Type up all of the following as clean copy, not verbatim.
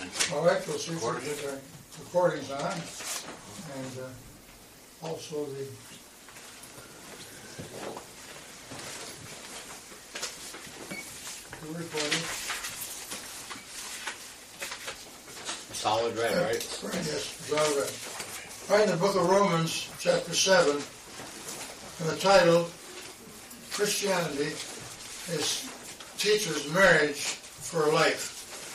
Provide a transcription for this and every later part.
All right, we'll see if we get our recordings on, and also the recording. Solid red, right? Yes, solid red. Right in the book of Romans, chapter 7, and the title, Christianity teaches marriage for life.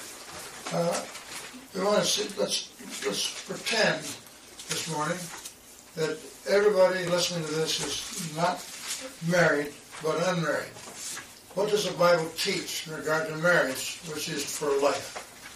We want to see, let's pretend this morning that everybody listening to this is not married but unmarried. What does the Bible teach in regard to marriage, which is for life?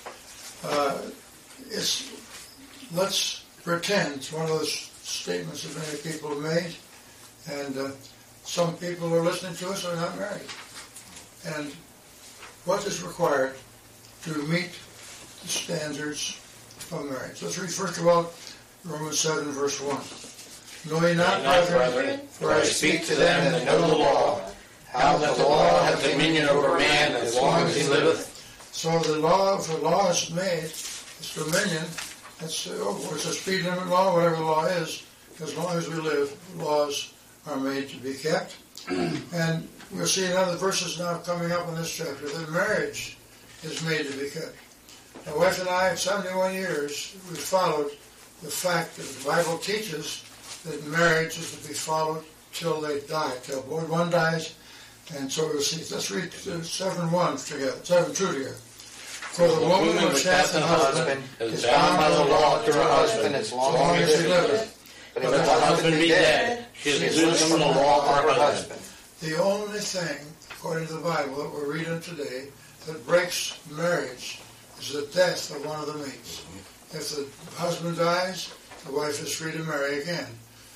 Let's pretend. It's one of those statements that many people have made, and some people who are listening to us are not married. And what is required to meet the standards of marriage? Let's read first of all Romans 7, verse 1. Know ye not, brethren, for I speak to them that know the law, how that the law hath dominion over man as long as he liveth. So the law is made, it's dominion. It's a speed limit law, whatever the law is. As long as we live, laws are made to be kept. And we'll see in other verses now coming up in this chapter that marriage is made to be kept. My wife and I, 71 years, we followed the fact that the Bible teaches that marriage is to be followed till they die, till one dies. And so we'll see. Let's read 7:1 together, 7:2 together. For the woman which hath an husband is bound by the law to her husband as long as he liveth. But if the husband be dead, she is loosed from the law of her husband. The only thing, according to the Bible, that we're reading today, that breaks marriage is the death of one of the mates. If the husband dies, the wife is free to marry again.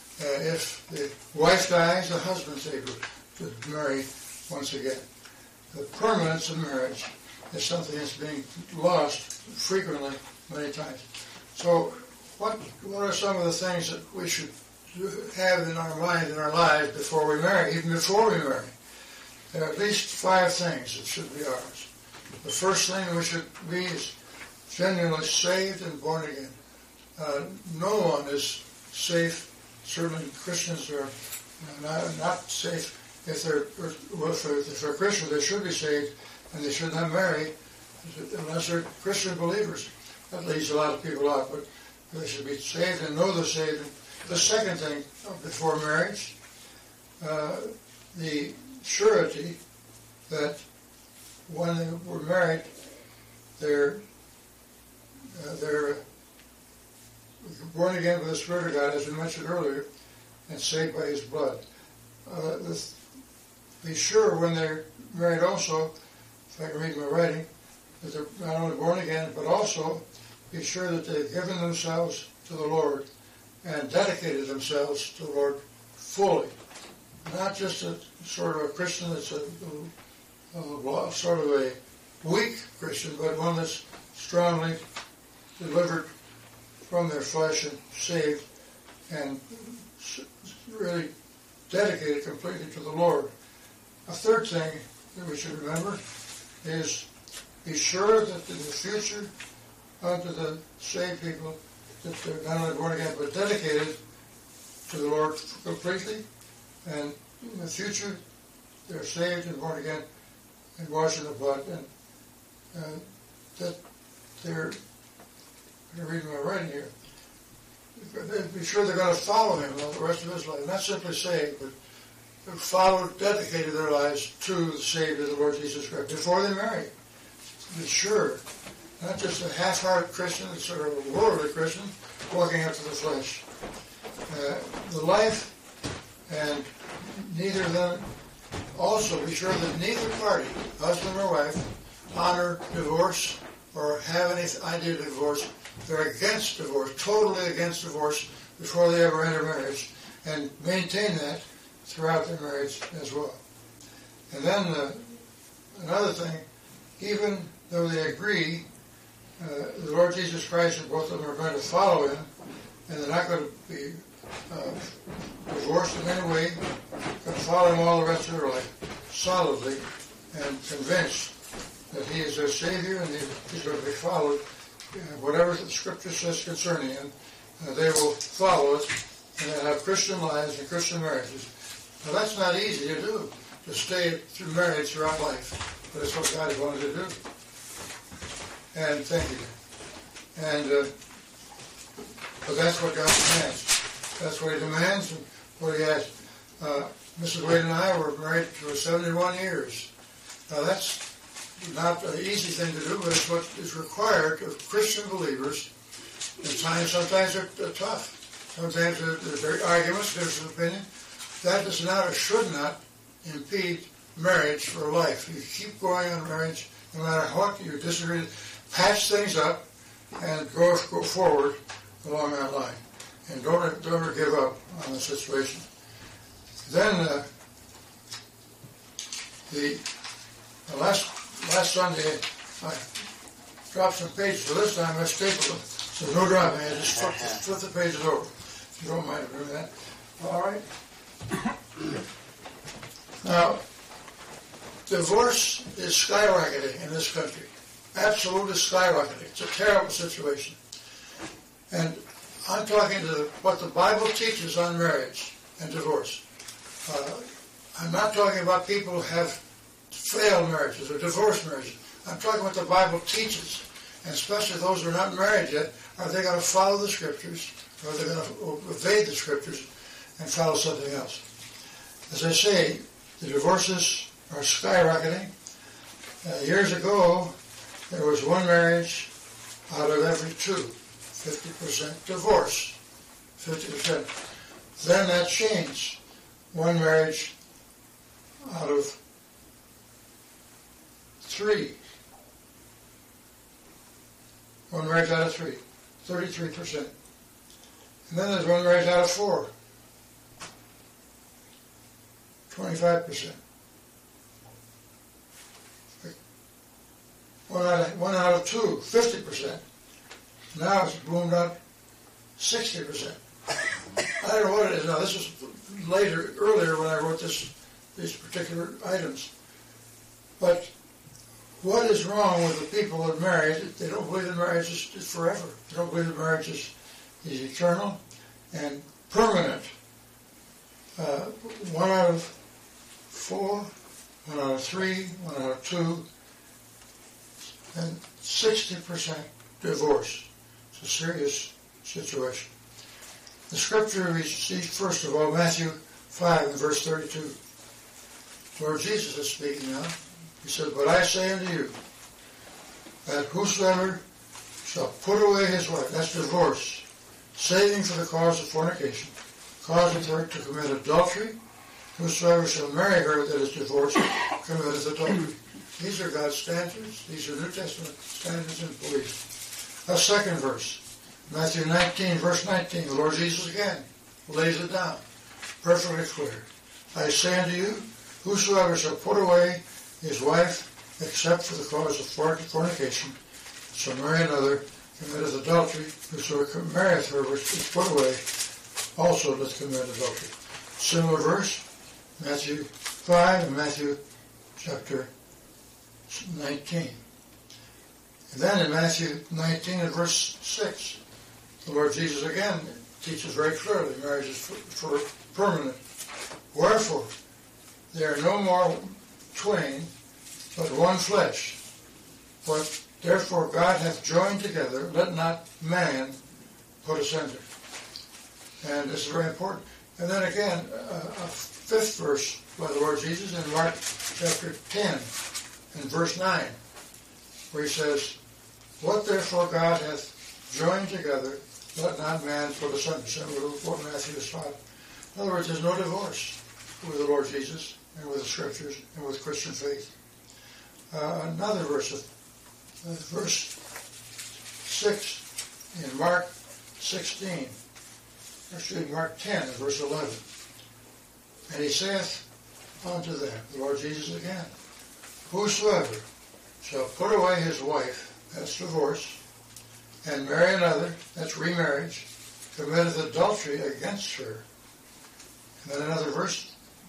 If the wife dies, the husband's able to marry once again. The permanence of marriage is something that's being lost frequently, many times. So what are some of the things that we should have in our mind, in our lives before we marry, even before we marry? There are at least 5 things that should be ours. The first thing we should be is genuinely saved and born again. No one is safe. Certainly Christians are not safe. If they're Christians, they should be saved, and they should not marry unless they're Christian believers. That leaves a lot of people out, but they should be saved and know they're saved. The second thing before marriage, the surety that when they were married, they're born again with the Spirit of God, as we mentioned earlier, and saved by His blood. Be sure when they're married also, if I can read my writing, that they're not only born again, but also be sure that they've given themselves to the Lord and dedicated themselves to the Lord fully. Not just a sort of a Christian that's sort of a weak Christian, but one that's strongly delivered from their flesh and saved and really dedicated completely to the Lord. A third thing that we should remember is be sure that in the future unto the saved people that they're not only born again but dedicated to the Lord completely, and in the future they're saved and born again and washed in the blood, and that they're, I'm reading my writing here, be sure they're going to follow Him all the rest of His life. Not simply saved, but dedicated their lives to the Savior, the Lord Jesus Christ, before they marry. Be sure. Not just a half-hearted Christian, a sort of a worldly Christian, walking after the flesh. The life, and neither of them, also be sure that neither party, husband or wife, honor divorce or have any idea of divorce. They're against divorce, totally against divorce, before they ever enter marriage, and maintain that throughout their marriage as well. And then another thing, even though they agree, the Lord Jesus Christ and both of them are going to follow Him, and they're not going to be divorced in any way, going to follow Him all the rest of their life, solidly and convinced that He is their Savior and He's going to be followed whatever the Scripture says concerning it, they will follow it, and they'll have Christian lives and Christian marriages. Now that's not easy to do, to stay through marriage throughout life, but it's what God wanted to do. And thank you. And but that's what God demands. That's what He demands and what He has. Mrs. Wade and I were married for 71 years. Now that's not an easy thing to do, but it's what is required of Christian believers. And sometimes they're tough. Sometimes there's very arguments, difference of opinion. That does not or should not impede marriage for life. You keep going on marriage, no matter what you disagree. Patch things up and go forward along that line. And don't ever give up on the situation. Then the last Sunday I dropped some pages. So this time I stapled them. So no drama. I just flip the pages over. If you don't mind doing that. All right. Now, divorce is skyrocketing in this country. Absolutely skyrocketing. It's a terrible situation. And I'm talking to what the Bible teaches on marriage and divorce. I'm not talking about people who have failed marriages or divorced marriages. I'm talking what the Bible teaches, and especially those who are not married yet. Are they going to follow the Scriptures, or are they going to evade the Scriptures and follow something else? As I say, the divorces are skyrocketing. Years ago, there was one marriage out of every two, 50% divorce, 50%. Then that changed. One marriage out of three. One marriage out of three, 33%. And then there's one marriage out of four, 25%. One out of two, 50%. Now it's bloomed out 60%. I don't know what it is now. This was earlier when I wrote these particular items. But what is wrong with the people that married? They don't believe that marriage is forever. They don't believe that marriage is eternal and permanent. 1 out of 4, 1 out of 3, 1 out of 2, and 60% divorce. It's a serious situation. The Scripture we see, first of all, Matthew 5 and verse 32. Lord Jesus is speaking now. He said, "But I say unto you, that whosoever shall put away his wife," that's divorce, saving for the cause of fornication, causing her to commit adultery, whosoever shall marry her that is divorced, committeth adultery. These are God's standards. These are New Testament standards and beliefs. A second verse, Matthew 19, verse 19. The Lord Jesus again lays it down, perfectly clear. "I say unto you, whosoever shall put away his wife, except for the cause of fornication, shall marry another, committeth adultery. Whosoever marrieth her which is put away, also doth commit adultery." Similar verse, Matthew 5 and Matthew chapter 19. And then in Matthew 19 and verse 6, the Lord Jesus again teaches very clearly marriage is for permanent. "Wherefore, they are no more twain, but one flesh. What therefore God hath joined together, let not man put asunder." And this is very important. And then again, a fifth verse by the Lord Jesus in Mark chapter 10 and verse 9, where he says, "What therefore God hath joined together, let not man put asunder." Similar to what Matthew has taught. In other words, there's no divorce with the Lord Jesus and with the Scriptures and with Christian faith. Another verse, verse 6 in Mark 16, actually Mark 10 and verse 11. "And he saith unto them," the Lord Jesus again, "Whosoever shall put away his wife," that's divorce, "and marry another," that's remarriage, "committeth adultery against her." And then another verse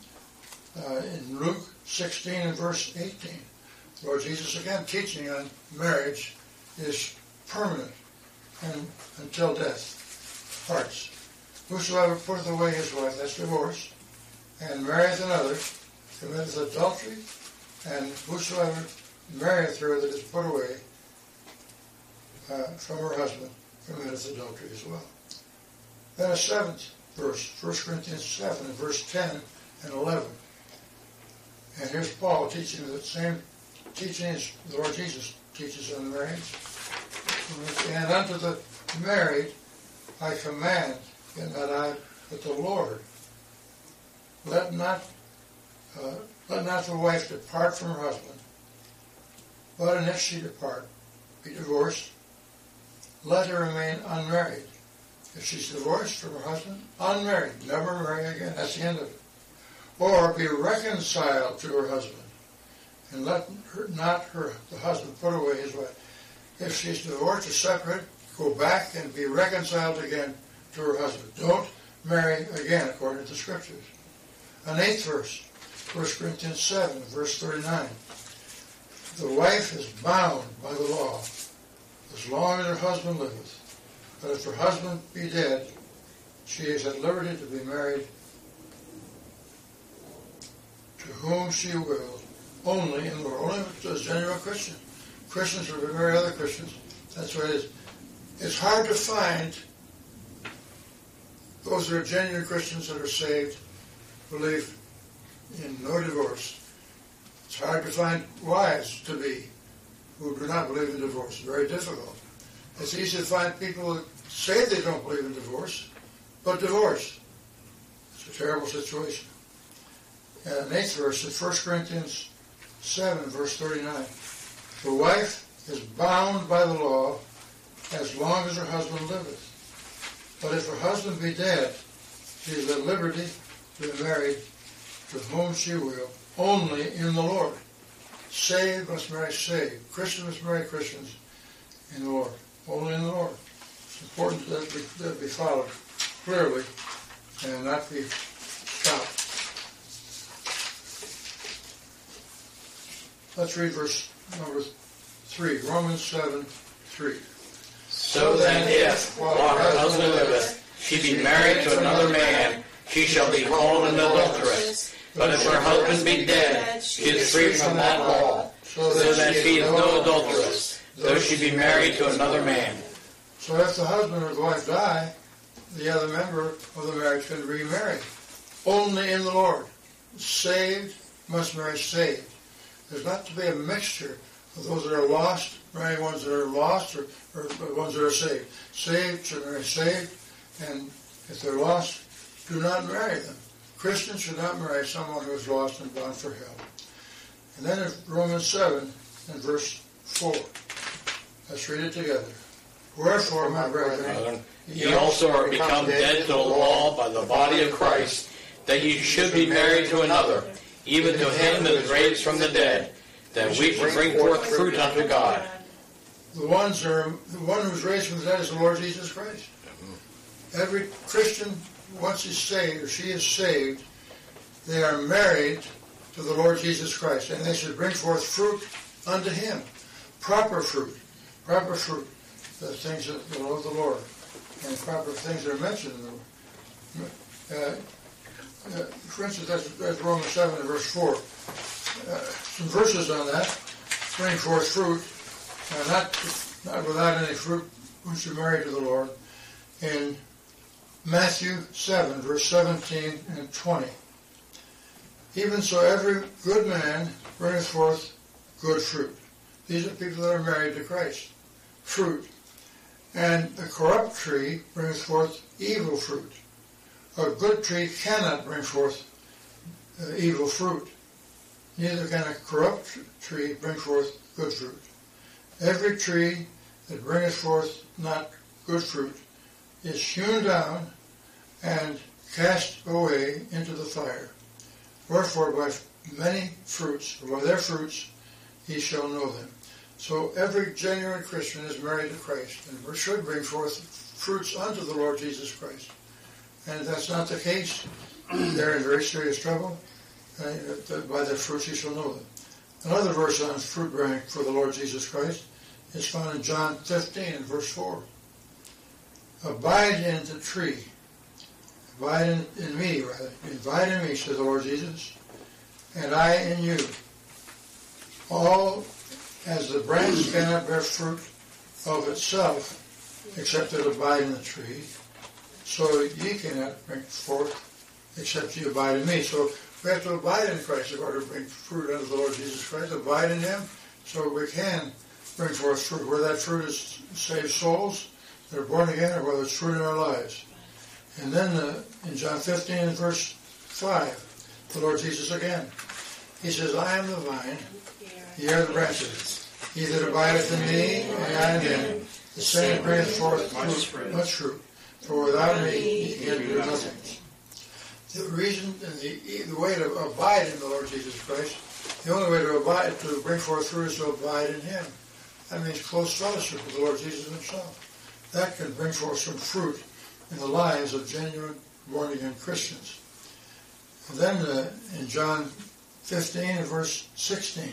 in Luke 16 and verse 18. Lord Jesus again teaching on marriage is permanent and until death parts. Whosoever putteth away his wife, that's divorce, and marrieth another, committeth adultery, and whosoever marrieth her that is put away from her husband committeth adultery as well. Then a seventh verse, 1 Corinthians 7, verse 10 and 11. And here's Paul teaching the same teaching as the Lord Jesus teaches on marriage. And unto the married I command, and not I, but the Lord. Let not the wife depart from her husband, but and if she depart, be divorced, let her remain unmarried. If she's divorced from her husband, unmarried, never marry again. That's the end of it. Or be reconciled to her husband, and let her, not the husband put away his wife. If she's divorced or separate, go back and be reconciled again to her husband. Don't marry again, according to the Scriptures. An eighth verse, 1 Corinthians 7, verse 39. The wife is bound by the law as long as her husband liveth. But if her husband be dead, she is at liberty to be married to whom she will, only in the Lord. Only to a genuine Christian. Christians will marry other Christians. That's what it is. It's hard to find those that are genuine Christians that are saved, believe in no divorce. It's hard to find wives to be who do not believe in divorce. It's very difficult. It's easy to find people that say they don't believe in divorce, but divorce. It's a terrible situation. And the eighth verse is 1 Corinthians 7, verse 39. The wife is bound by the law as long as her husband liveth. But if her husband be dead, she is at liberty to be married to whom she will, only in the Lord. Saved must marry saved. Christians must marry Christians in the Lord. Only in the Lord. It's important that be followed clearly and not be stopped. Let's read verse number 3, Romans 7, 3. So then if, while her husband liveth, she be married to another man, she shall be called an adulteress. But if her husband be dead, she is free from that law, so that she is no adulteress, though she be married to another man. So if the husband or the wife die, the other member of the marriage can remarry. Only in the Lord. Saved must marry saved. There's not to be a mixture of those that are lost, marrying ones that are lost, or ones that are saved. Saved should marry saved, and if they're lost, do not marry them. Christians should not marry someone who is lost and bound for hell. And then in Romans 7 and verse 4. Let's read it together. Wherefore, my brethren, ye also are become dead to the law by the body of Christ, that ye should be married to another, even to him that is raised from the dead, that we should bring forth fruit unto God. The one who's raised from the dead is the Lord Jesus Christ. Every Christian, once he's saved, or she is saved, they are married to the Lord Jesus Christ, and they should bring forth fruit unto him. Proper fruit. Proper fruit. The things that love the Lord. And proper things that are mentioned in the Lord. For instance, that's Romans 7 and verse 4. Some verses on that. Bring forth fruit. Not without any fruit, once you're married to the Lord. In Matthew 7, verse 17 and 20. Even so every good man bringeth forth good fruit. These are people that are married to Christ. Fruit. And the corrupt tree brings forth evil fruit. A good tree cannot bring forth evil fruit. Neither can a corrupt tree bring forth good fruit. Every tree that bringeth forth not good fruit is hewn down and cast away into the fire. Wherefore by many fruits, or by their fruits, ye shall know them. So every genuine Christian is married to Christ and should bring forth fruits unto the Lord Jesus Christ. And if that's not the case, they're in very serious trouble. By their fruits ye shall know them. Another verse on fruit bearing for the Lord Jesus Christ is found in John 15 and verse 4. Abide in the tree. Abide in me, rather. Abide in me, says the Lord Jesus, and I in you. All as the branch cannot bear fruit of itself, except it abide in the tree, so ye cannot bring forth, except ye abide in me. So we have to abide in Christ in order to bring fruit unto the Lord Jesus Christ. Abide in Him, so we can bring forth fruit. Whether that fruit is saved souls that are born again, or whether it's fruit in our lives. And then in John 15 and verse 5, the Lord Jesus again, He says, I am the vine, ye are the branches. He that abideth in me, and I in him, the same bringeth forth much fruit. For without me ye can do nothing. The reason, the way to abide in the Lord Jesus Christ, the only way to abide, to bring forth fruit, is to abide in Him. That means close fellowship with the Lord Jesus Himself. That can bring forth some fruit in the lives of genuine born-again Christians. And then in John 15 and verse 16,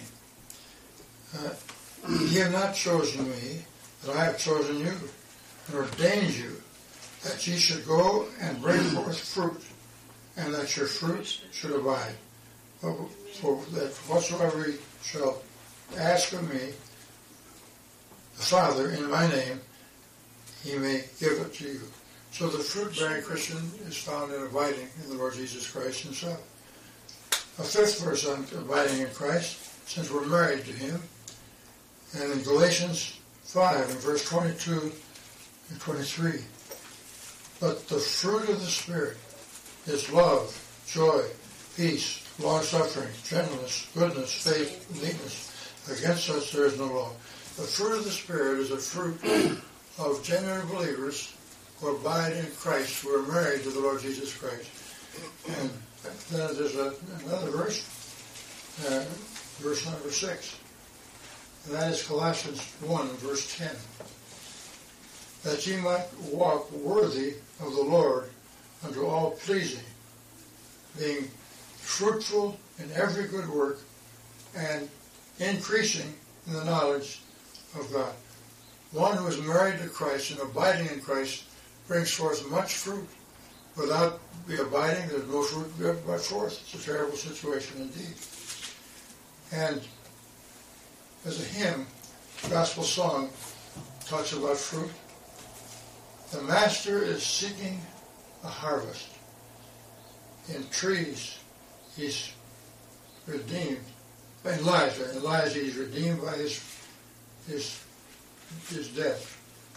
ye have not chosen me, but I have chosen you, and ordained you, that ye should go and bring forth fruit, and that your fruit should abide. For that whatsoever ye shall ask of me, the Father, in my name, He may give it to you. So the fruit-bearing Christian is found in abiding in the Lord Jesus Christ Himself. A fifth verse on abiding in Christ, since we're married to Him, and in Galatians 5, in verse 22 and 23. But the fruit of the Spirit is love, joy, peace, long-suffering, gentleness, goodness, faith, and meekness. Against such there is no law. The fruit of the Spirit is a fruit of genuine believers who abide in Christ, who are married to the Lord Jesus Christ. And then there's another verse, verse number 6. And that is Colossians 1, verse 10. That ye might walk worthy of the Lord unto all pleasing, being fruitful in every good work, and increasing in the knowledge of God. One who is married to Christ and abiding in Christ brings forth much fruit. Without the abiding, there's no fruit but forth. It's a terrible situation indeed. And as a hymn, gospel song talks about fruit. The Master is seeking a harvest. In trees, He's redeemed. In lies, He's redeemed by His death.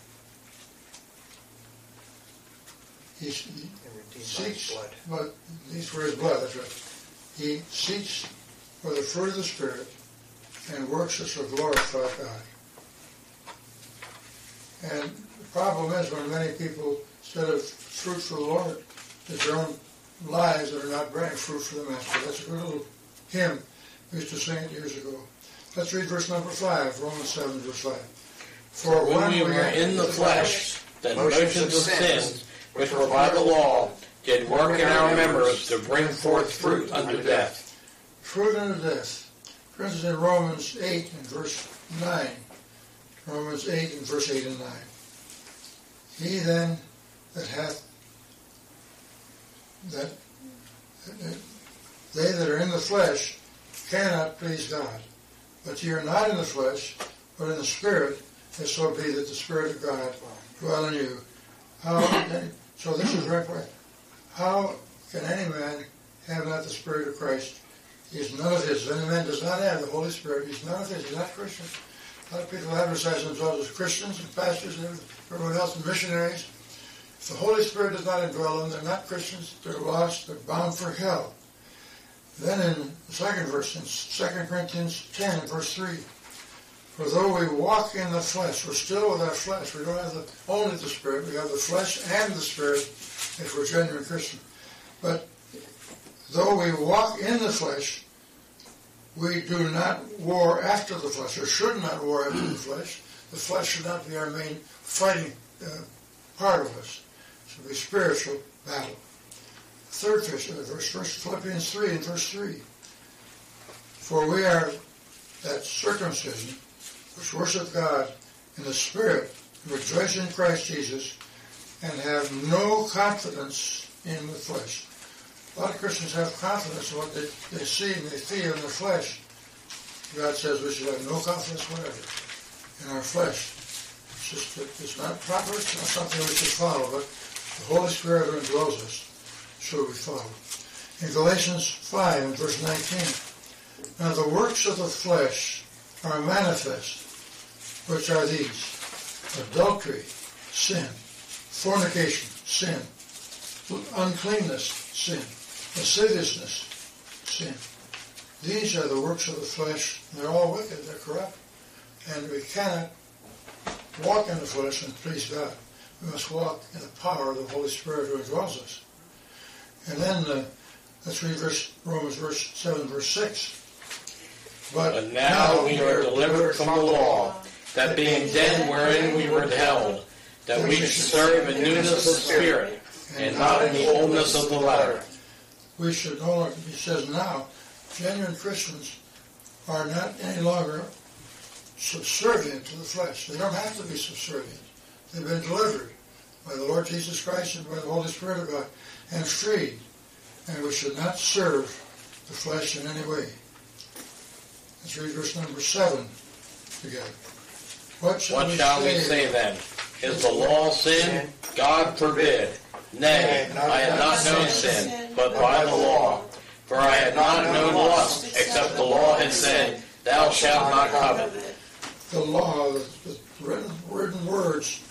He seeks, but He's for His blood, that's right. He seeks for the fruit of the Spirit and works us to glorify God. And the problem is when many people, instead of fruit for the Lord, it's their own lives that are not bearing fruit for the Master. That's a good little hymn we used to sing it years ago. Let's read verse number 5, Romans 7, verse 5. For when we were in the flesh, the motions of sin, which were by the law, did work in our members to bring forth fruit unto death. Fruit unto death. For instance, in Romans 8 and verse 9. Romans 8 and verse 8 and 9. He then that hath, they that are in the flesh cannot please God. But ye are not in the flesh, but in the Spirit, if so be that the Spirit of God dwell in you. So this is very important. How can any man have not the Spirit of Christ? He is none of his. If any man does not have the Holy Spirit, he's none of his. He's not Christian. A lot of people advertise themselves as Christians and pastors and everyone else and missionaries. If the Holy Spirit does not indwell them, they're not Christians. They're lost. They're bound for hell. Then in the second verse, in 2 Corinthians 10, verse 3, for though we walk in the flesh, we're still with our flesh. We don't have only the Spirit. We have the flesh and the Spirit if we're genuine Christian. But though we walk in the flesh, we do not war after the flesh, or should not war after the flesh. The flesh should not be our main fighting part of us. It should be spiritual battle. Third verse, Philippians 3 and verse 3. For we are that circumcision which worship God in the Spirit, rejoice in Christ Jesus, and have no confidence in the flesh. A lot of Christians have confidence in what they see and they feel in their flesh. God says we should have no confidence whatever in our flesh. It's not proper, it's not something we should follow, but the Holy Spirit who indwells us should we follow. In Galatians 5 and verse 19, now the works of the flesh are manifest, which are these: adultery, sin; fornication, sin; uncleanness, sin; lasciviousness, sin. These are the works of the flesh. They're all wicked, they're corrupt, and we cannot walk in the flesh and please God. We must walk in the power of the Holy Spirit who indwells us. And then let's read Romans 7, verse 6. But now we are delivered from the law, that being dead wherein we were held, that we should serve in newness of spirit, and not in the oldness of the letter. We should no longer, he says now, genuine Christians are not any longer subservient to the flesh. They don't have to be subservient. They've been delivered by the Lord Jesus Christ and by the Holy Spirit of God and freed. And we should not serve the flesh in any way. Let's read verse number 7 together. What shall we say then? Is the law sin? God forbid. Nay, I had not known sin, but by the law. For I had not known lust, except the law had said, Thou shalt not covet. The law, the written words,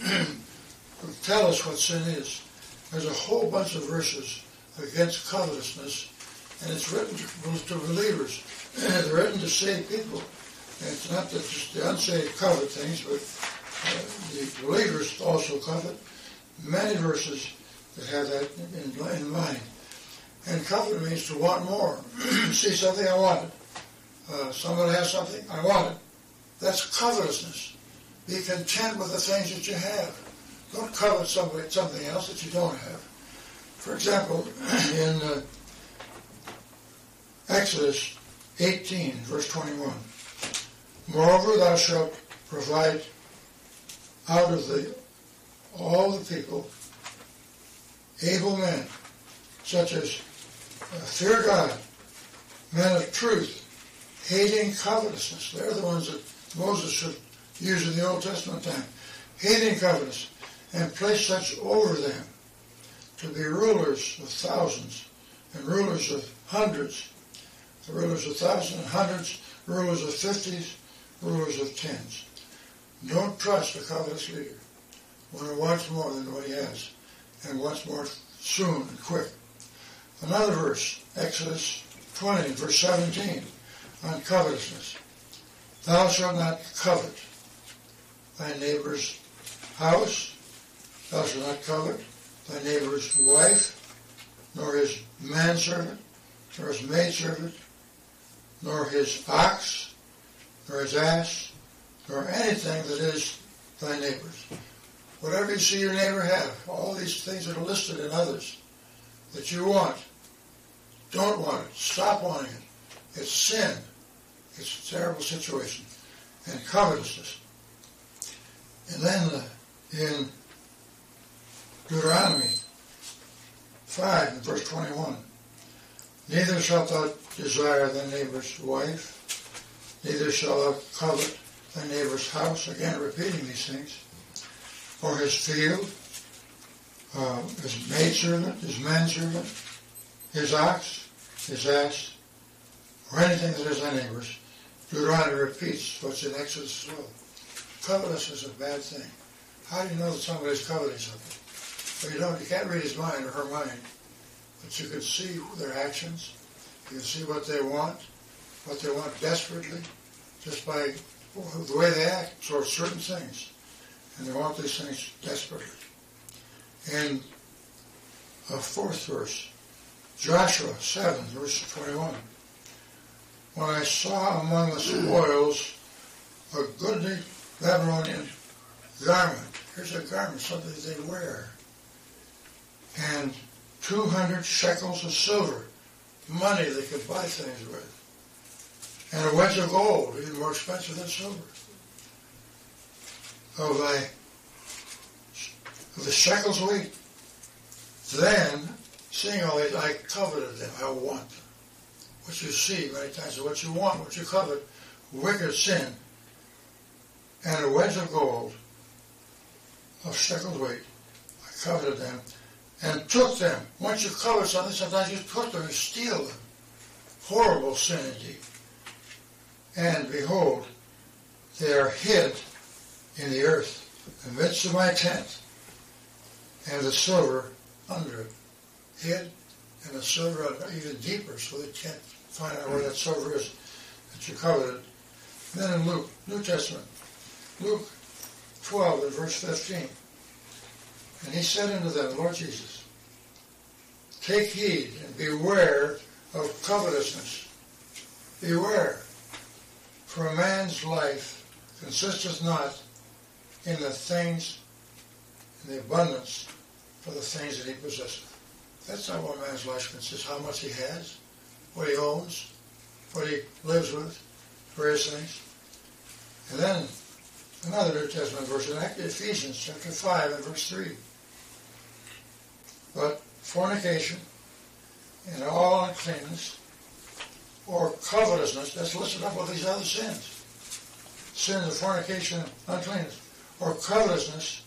tell us what sin is. There's a whole bunch of verses against covetousness, and it's written to believers. They're written to save people. And it's not that just the unsaved covet things, but the believers also covet. Many verses that have that in mind. And covet means to want more. See something, I want it. Somebody has something, I want it. That's covetousness. Be content with the things that you have. Don't covet something else that you don't have. For example, in Exodus 18, verse 21, moreover, thou shalt provide out of all the people able men, such as fear God, men of truth, hating covetousness. They're the ones that Moses should use in the Old Testament time. Hating covetousness, and place such over them to be rulers of thousands and rulers of hundreds, the rulers of thousands and hundreds, rulers of 50s, rulers of 10s. Don't trust a covetous leader, one who wants more than what he has and wants more soon and quick. Another verse, Exodus 20, verse 17, on covetousness. Thou shalt not covet thy neighbor's house, thou shalt not covet thy neighbor's wife, nor his manservant, nor his maidservant, nor his ox, nor his ass, nor anything that is thy neighbor's. Whatever you see your neighbor have, all these things that are listed in others that you want, don't want it. Stop wanting it. It's sin. It's a terrible situation. And covetousness. And then in Deuteronomy 5, and verse 21, neither shalt thou desire thy neighbor's wife, neither shalt thou covet thy neighbor's house, again repeating these things, or his field, his maidservant, his manservant, his ox, his ass, or anything that is thy neighbor's. Deuteronomy repeats what's in Exodus as well. Covetousness is a bad thing. How do you know that somebody's coveting something? Well, you can't read his mind or her mind, but you can see their actions. You can see what they want desperately, just by the way they act towards certain things. And they want these things desperately. And a fourth verse, Joshua 7, verse 21. When I saw among the spoils a goodly Babylonian garment, here's a garment, something that they wear, and 200 shekels of silver, money they could buy things with, and a wedge of gold, even more expensive than silver. of the shekel's weight. Then, seeing all this, I coveted them. I want them. What you see many times is what you want, what you covet, wicked sin, and a wedge of gold of shekel's weight. I coveted them and took them. Once you covet something, sometimes you took them, you steal them. Horrible sin indeed. And behold, they are hid in the earth, in the midst of my tent, and the silver under it. Hid, and the silver under, even deeper, so they can't find out where that silver is that you coveted. Then in Luke, New Testament, Luke 12 and verse 15. And he said unto them, Lord Jesus, take heed and beware of covetousness. Beware, for a man's life consisteth not in the things, in the abundance of the things that he possesseth. That's not what a man's life consists, how much he has, what he owns, what he lives with, various things. And then another New Testament verse in Ephesians chapter 5 and verse 3. But fornication and all uncleanness or covetousness, that's listed up with these other sins. Sins of fornication, uncleanness, or covetousness,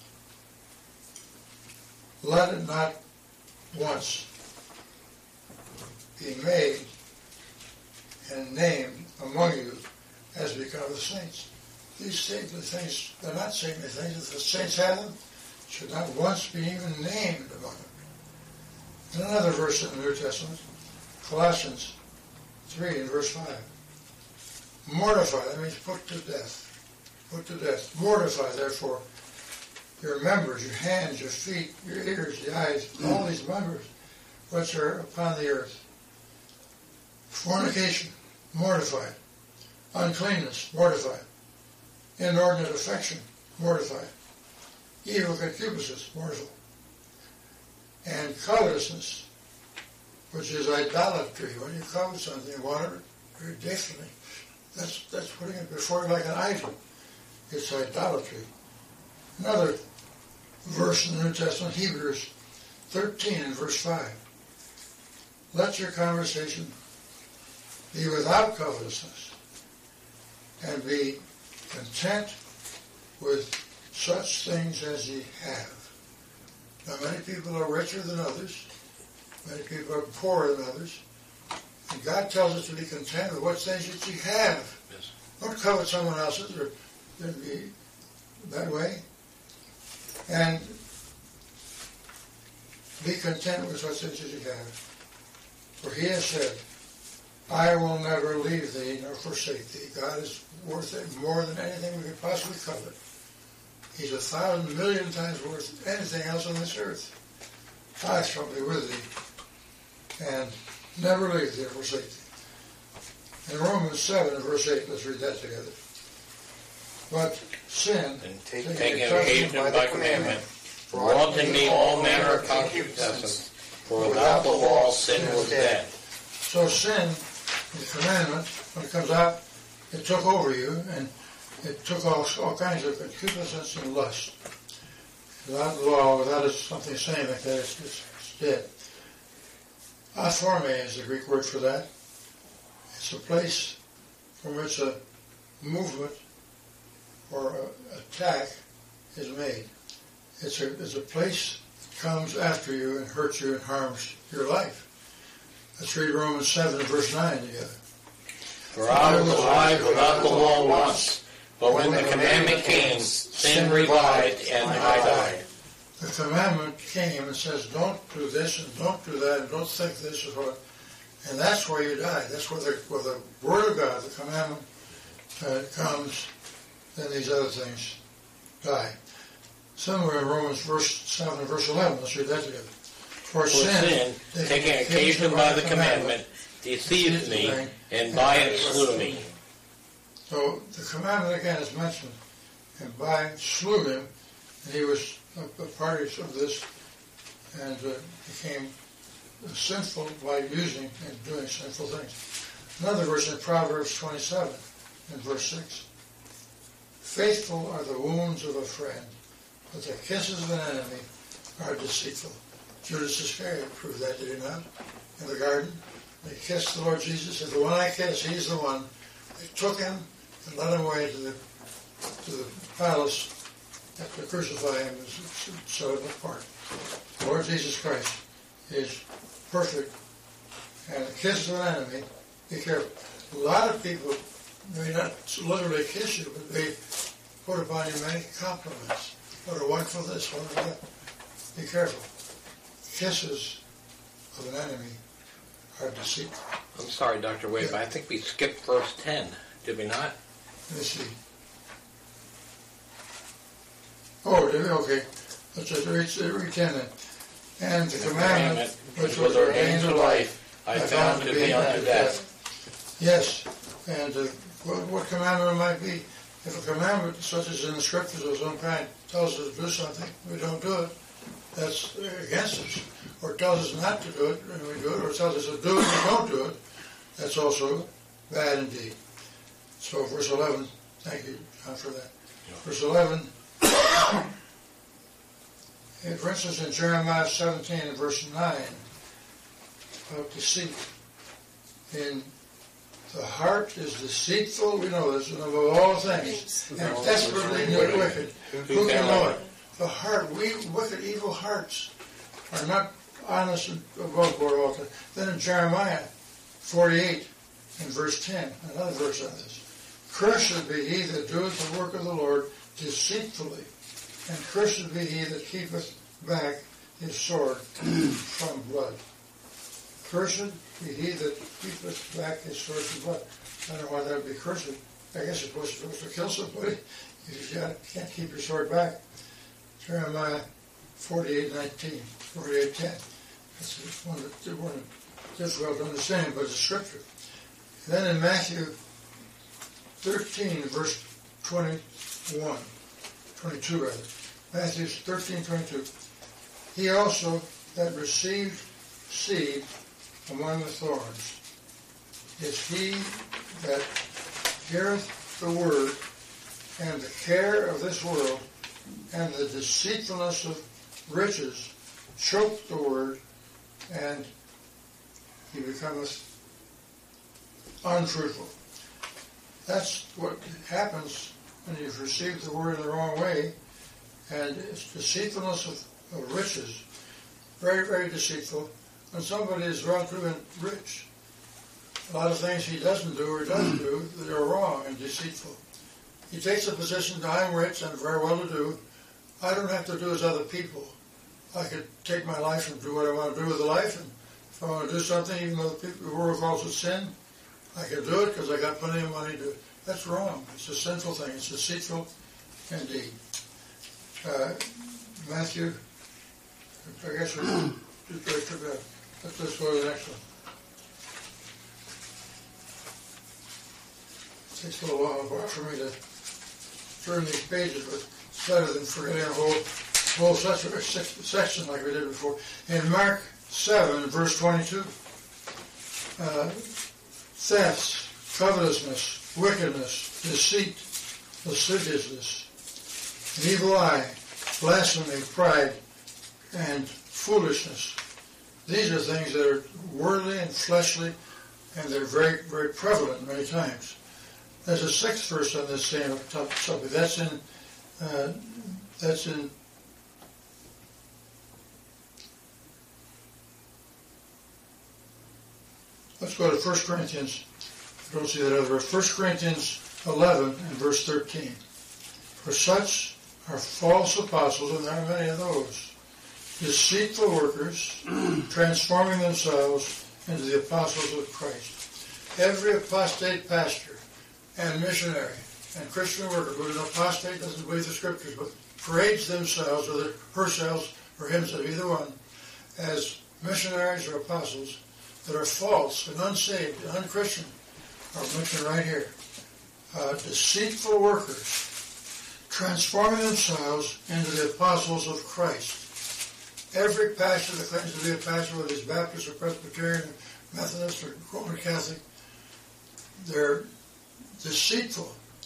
let it not once be made and named among you as becometh the saints. These saintly things, they're not saintly things. If the saints have them, should not once be even named among them. And another verse in the New Testament, Colossians 3 and verse 5. Mortify, that means put to death. Put to death. Mortify, therefore, your members, your hands, your feet, your ears, the eyes, all these members which are upon the earth. Fornication, mortify. Uncleanness, mortify. Inordinate affection, mortify. Evil concupiscence, mortify. And covetousness, which is idolatry. When you covet something, want it very definitely. That's putting it before you like an idol. It's idolatry. Another verse in the New Testament, Hebrews 13 and verse 5. Let your conversation be without covetousness, and be content with such things as ye have. Now, many people are richer than others. Many people are poorer than others. And God tells us to be content with what things that you have. Yes. Don't covet someone else's or be that way. And be content with what things that you have. For he has said, I will never leave thee nor forsake thee. God is worth it more than anything we could possibly covet. He's 1,000 million times worth anything else on this earth. I shall be with thee and never leave thee or forsake thee. In Romans 7 and verse 8, let's read that together. But sin, taking occasion by commandment, wanting me all manner of concupiscence, for without the law sin was dead. So sin, the commandment, when it comes out, it took over you, and it took all kinds of concupiscence and lust. Without the law, without something saying like that, it's dead. Aphorme is the Greek word for that. It's a place from which a movement or an attack is made. It's a place that comes after you and hurts you and harms your life. Let's read Romans 7 verse 9 together. For I was alive without the law once, but when the commandment came, sin revived, and I died. The commandment came and says, don't do this and don't do that and don't think this is what, and that's where you die. That's where the Word of God, the commandment, comes, then these other things die. Somewhere in Romans 7 and verse 11, let's read that together. For sin, taking occasion by the commandment, deceived me, and by it slew me. So the commandment again is mentioned, and by it slew him, and he was a party of this, and became sinful by using and doing sinful things. Another verse in Proverbs 27 and verse 6. Faithful are the wounds of a friend, but the kisses of an enemy are deceitful. Judas Iscariot proved that, did he not? In the garden, they kissed the Lord Jesus, and the one I kiss, he's the one. They took him and led him away to the palace to crucify him and set him apart. The Lord Jesus Christ is perfect, and the kiss of an enemy, be careful. A lot of people may not literally kiss you, but they put upon you many compliments. What a wonderful this, wonderful that. Be careful. Kisses of an enemy are deceitful. I'm sorry, Dr. Wade, but I think we skipped verse 10, did we not? Let me see. Oh, did we? Okay. Let's just read 10 then. And the commandment which was ordained to life, I found to be unto death. Yes. And what commandment might be? If a commandment, such as in the scriptures of some kind, tells us to do something, we don't do it, that's against us. Or tells us not to do it, and we do it, or tells us to do it, and we don't do it, that's also bad indeed. So verse 11, thank you, John, for that. Yeah. Verse 11, for instance, in Jeremiah 17 and verse 9, about deceit. In the heart is deceitful, we know this, and above all things, and desperately wicked. Who can know it? The heart, wicked, evil hearts are not honest and above board all the time. Then in Jeremiah 48 and verse 10, another verse on this. Cursed be he that doeth the work of the Lord deceitfully, and cursed be he that keepeth back his sword from blood. Cursed be he that keepeth back his sword from blood. I don't know why that would be cursed. I guess it's supposed to kill somebody if you can't keep your sword back. Jeremiah 48:19, 48:10. That's one that's difficult to understand, but it's scripture. And then in Matthew 13, verse 21, 22 rather. Matthew 13:22. He also that received seed among the thorns is he that heareth the word, and the care of this world and the deceitfulness of riches choke the word, and he becometh unfruitful. That's what happens when you've received the word in the wrong way, and it's deceitfulness of riches, very, very deceitful. When somebody is well to and rich, a lot of things he doesn't do or does do that are wrong and deceitful. He takes a position that I'm rich and very well to do. I don't have to do as other people. I could take my life and do what I want to do with the life, and if I want to do something, even though the world calls it sin, I can do it because I got plenty of money to do it. That's wrong. It's a sinful thing. It's deceitful indeed. Matthew, I guess we're just very too bad. Let's go to the next one. It takes a little while for me to turn these pages, but it's better than forgetting a whole section like we did before. In Mark 7, verse 22, thefts, covetousness, wickedness, deceit, lasciviousness, an evil eye, blasphemy, pride, and foolishness. These are things that are worldly and fleshly, and they're very, very prevalent many times. There's a sixth verse on this same subject. That's in let's go to 1 Corinthians. I don't see that other verse. 1 Corinthians 11 and verse 13. For such are false apostles, and there are many of those, deceitful workers, transforming themselves into the apostles of Christ. Every apostate pastor and missionary and Christian worker who is an apostate, doesn't believe the scriptures, but parades themselves, or herself or himself, either one, as missionaries or apostles that are false and unsaved and unchristian, are mentioned right here. Deceitful workers, transforming themselves into the apostles of Christ. Every pastor that claims to be a pastor, whether he's Baptist or Presbyterian, Methodist or Roman Catholic, they're deceitful.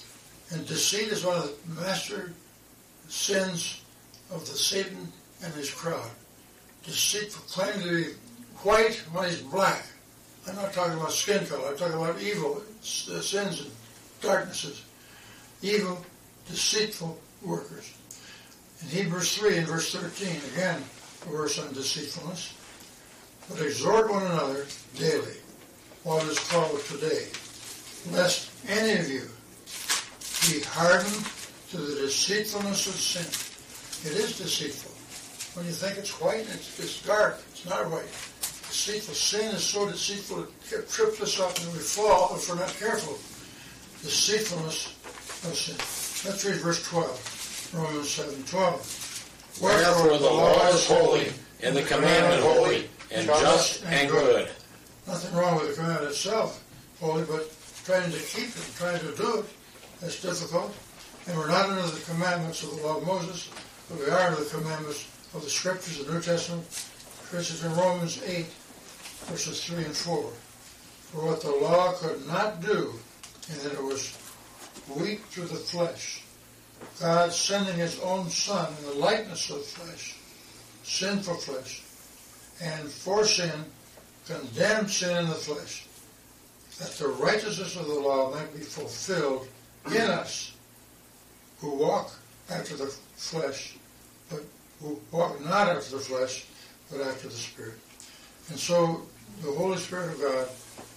And deceit is one of the master sins of the Satan and his crowd. Deceitful, claiming to be white when he's black. I'm not talking about skin color. I'm talking about evil, sins and darknesses. Evil, deceitful workers. In Hebrews 3 and verse 13, again, a verse on deceitfulness. But exhort one another daily, while it is called today, lest any of you be hardened to the deceitfulness of sin. It is deceitful. When you think it's white, it's dark. It's not white. Deceitful. Sin is so deceitful it trips us up and we fall if we're not careful. Deceitfulness of sin. Let's read verse 12. Romans 7:12. Wherefore the law is holy, and the commandment holy, and just and good. Nothing wrong with the commandment itself, holy, but trying to keep it, trying to do it, that's difficult. And we're not under the commandments of the law of Moses, but we are under the commandments of the Scriptures, the New Testament. For instance, in Romans 8, verses 3 and 4. For what the law could not do, in that it was weak through the flesh, God sending his own Son in the likeness of flesh, sinful flesh, and for sin, condemned sin in the flesh, that the righteousness of the law might be fulfilled in us, who walk after the flesh, but who walk not after the flesh, but after the Spirit. And so, the Holy Spirit of God,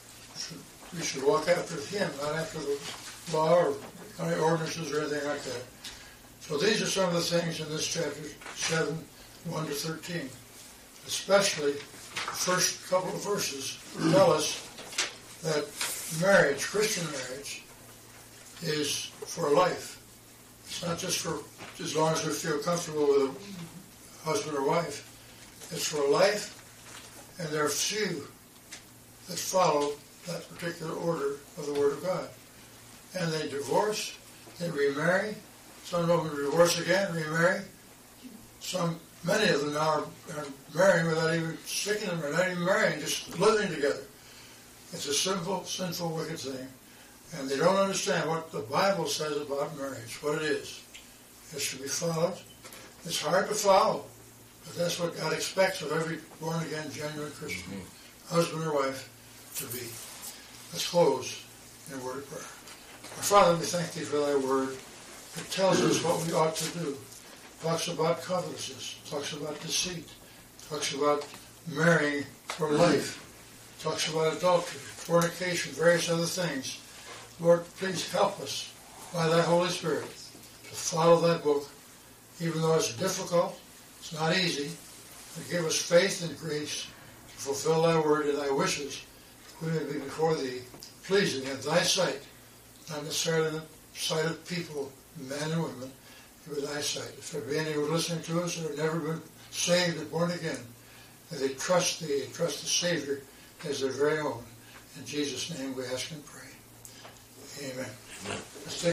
we should walk after him, not after the law or any ordinances or anything like that. So these are some of the things in this chapter 7, 1 to 13. Especially the first couple of verses tell us that marriage, Christian marriage, is for life. It's not just for as long as we feel comfortable with a husband or wife. It's for life, and there are few that follow that particular order of the Word of God. And they divorce, they remarry. Some of them divorce again, remarry. Many of them now are marrying without even sticking them, or not even marrying, just living together. It's a simple, sinful, wicked thing. And they don't understand what the Bible says about marriage, what it is. It should be followed. It's hard to follow, but that's what God expects of every born-again, genuine Christian, husband or wife, to be. Let's close in a word of prayer. Our Father, we thank thee for thy word. It tells us what we ought to do. It talks about covetousness. It talks about deceit. It talks about marrying for life. It talks about adultery, fornication, various other things. Lord, please help us by thy Holy Spirit to follow that book, even though it's difficult, it's not easy, but give us faith and grace to fulfill thy word and thy wishes. We may be before thee, pleasing in thy sight, not necessarily in the sight of people, men and women, but in thy sight. If there be any who are listening to us that have never been saved and born again, that they trust thee and trust the Savior as their very own. In Jesus' name we ask and pray. Amen. Let's take